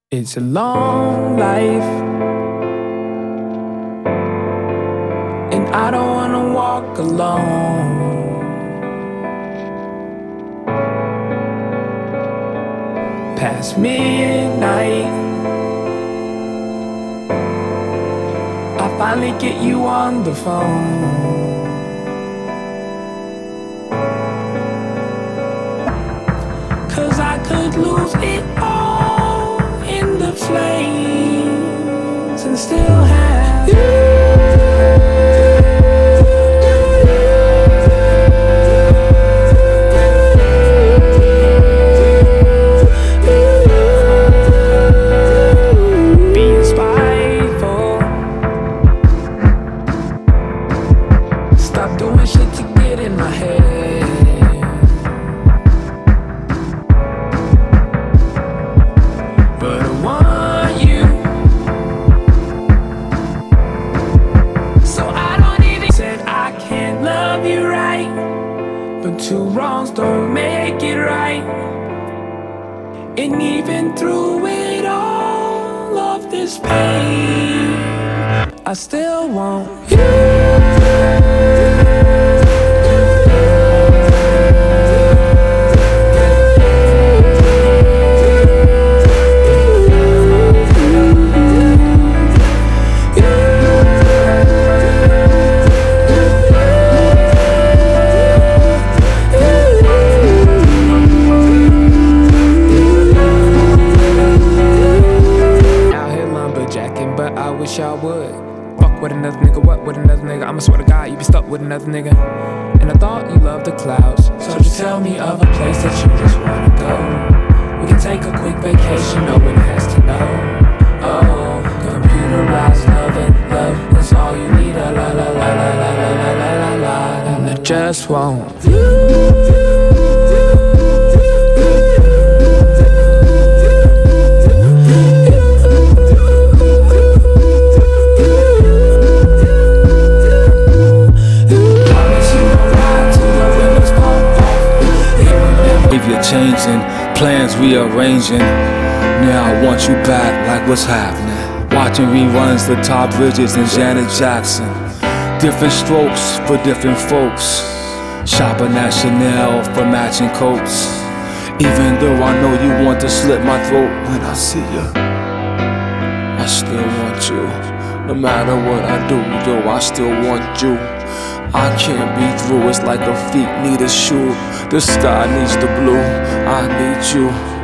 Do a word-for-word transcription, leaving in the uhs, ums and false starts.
It's a long life, and I don't wanna walk alone. Past midnight, I finally get you on the phone. Cause I could lose it all in the flames and still have you. Being spiteful, stop doing shit to get in my head. But I want you, so I don't even said I can't love you right, but two wrongs don't make it right. And even through it all of this pain, I still want you. But I wish I would fuck with another nigga, what with another nigga? I'ma swear to God, you be stuck with another nigga. And I thought you loved the clouds, so just tell me of a place that you just wanna go. We can take a quick vacation, no one has to know. Oh, computerized love and love, that's all you need. La la la la la la la la la la la. And I just want you. Changing, plans rearranging. Now I want you back, like what's happening? Watching reruns, the top Bridges and Janet Jackson. Different strokes for different folks. Shopping at Chanel for matching coats. Even though I know you want to slit my throat when I see you, I still want you. No matter what I do, yo, I still want you. I can't be through, it's like a feet need a shoe. The sky needs the blue, I need you.